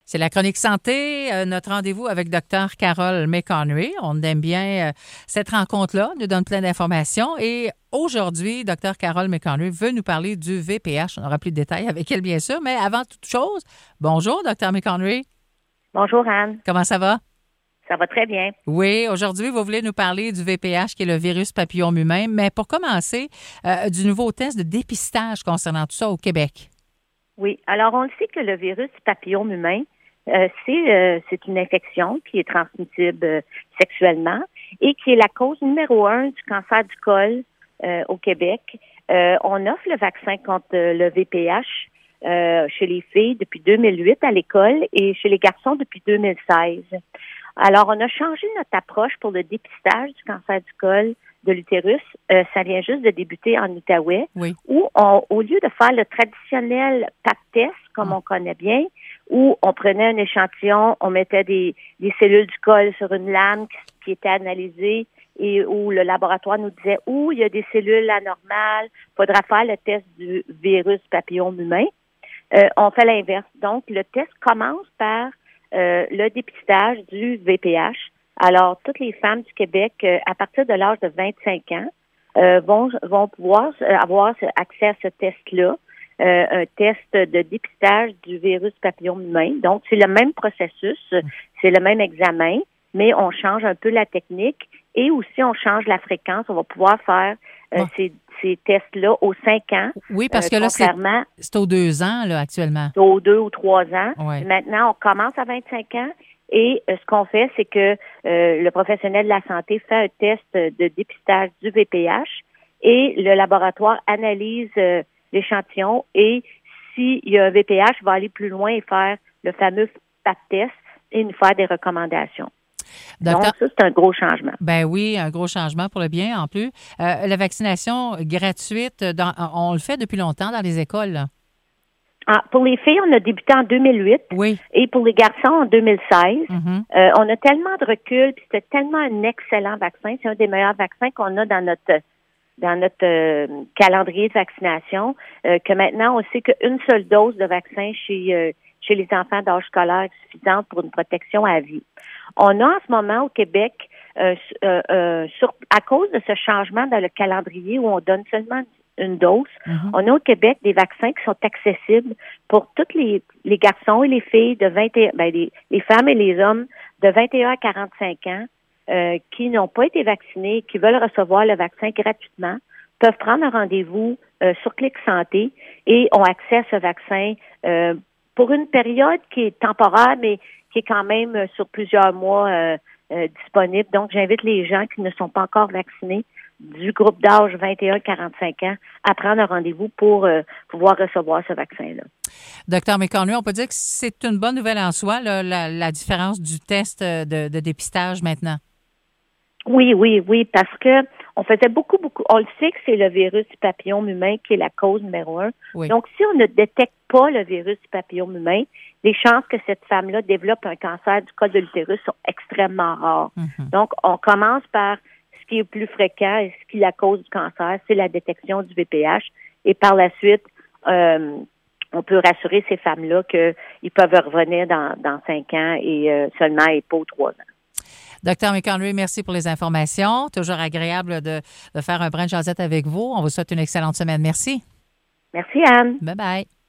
C'est la chronique santé, notre rendez-vous avec Dr. Carole McConry. On aime bien cette rencontre-là, nous donne plein d'informations. Et aujourd'hui, Dr. Carole McConry veut nous parler du VPH. On aura plus de détails avec elle, bien sûr. Mais avant toute chose, bonjour, Dr. McConry. Bonjour, Anne. Comment ça va? Ça va très bien. Oui, aujourd'hui, vous voulez nous parler du VPH, qui est le virus papillome-humain. Mais pour commencer, du nouveau test de dépistage concernant tout ça au Québec. Oui. Alors, on le sait que le virus papillome-humain, c'est une infection qui est transmissible sexuellement et qui est la cause numéro 1 du cancer du col au Québec. On offre le vaccin contre le VPH chez les filles depuis 2008 à l'école et chez les garçons depuis 2016. Alors, on a changé notre approche pour le dépistage du cancer du col de l'utérus. Ça vient juste de débuter en Outaouais, oui. Où au lieu de faire le traditionnel pap test, comme on connaît bien, où on prenait un échantillon, on mettait des cellules du col sur une lame qui était analysée et où le laboratoire nous disait il y a des cellules anormales, faudra faire le test du virus papillome humain. On fait l'inverse. Donc, le test commence par le dépistage du VPH. Alors, toutes les femmes du Québec, à partir de l'âge de 25 ans, vont pouvoir avoir accès à ce test-là, un test de dépistage du virus papillome humain. Donc, c'est le même processus, c'est le même examen, mais on change un peu la technique et aussi on change la fréquence. On va pouvoir faire ces tests-là aux 5 ans. Oui, parce que là, c'est aux 2 ans là, actuellement. C'est aux 2 ou 3 ans. Ouais. Maintenant, on commence à 25 ans. Et ce qu'on fait, c'est que le professionnel de la santé fait un test de dépistage du VPH et le laboratoire analyse l'échantillon et s'il y a un VPH, va aller plus loin et faire le fameux pap test et nous faire des recommandations. Donc, ça, c'est un gros changement. Ben oui, un gros changement pour le bien en plus. La vaccination gratuite, on le fait depuis longtemps dans les écoles, là. Pour les filles, on a débuté en 2008 oui. Et pour les garçons en 2016. Mm-hmm. On a tellement de recul, puis c'était tellement un excellent vaccin. C'est un des meilleurs vaccins qu'on a dans notre calendrier de vaccination, que maintenant, on sait qu'une seule dose de vaccin chez les enfants d'âge scolaire est suffisante pour une protection à vie. On a en ce moment au Québec, à cause de ce changement dans le calendrier où on donne seulement une dose, on a au Québec des vaccins qui sont accessibles pour tous les garçons et les filles de 21, les femmes et les hommes de 21 à 45 ans qui n'ont pas été vaccinés, qui veulent recevoir le vaccin gratuitement, peuvent prendre un rendez-vous sur Clic Santé et ont accès à ce vaccin pour une période qui est temporaire, mais qui est quand même sur plusieurs mois disponible. Donc, j'invite les gens qui ne sont pas encore vaccinés du groupe d'âge 21-45 ans à prendre un rendez-vous pour pouvoir recevoir ce vaccin-là. Docteur McConry, on peut dire que c'est une bonne nouvelle en soi, là, la différence du test de dépistage maintenant. Oui, parce que on faisait beaucoup, on le sait que c'est le virus du papillome humain qui est la cause numéro 1. Oui. Donc, si on ne détecte pas le virus du papillome humain, les chances que cette femme-là développe un cancer du col de l'utérus sont extrêmement rares. Mm-hmm. Donc, on commence par ce qui est plus fréquent et ce qui est la cause du cancer, c'est la détection du VPH. Et par la suite, on peut rassurer ces femmes-là qu'ils peuvent revenir dans 5 ans et seulement et pas aux 3 ans. Docteur McConry, merci pour les informations. Toujours agréable de faire un brin de jasette avec vous. On vous souhaite une excellente semaine. Merci. Merci, Anne. Bye-bye.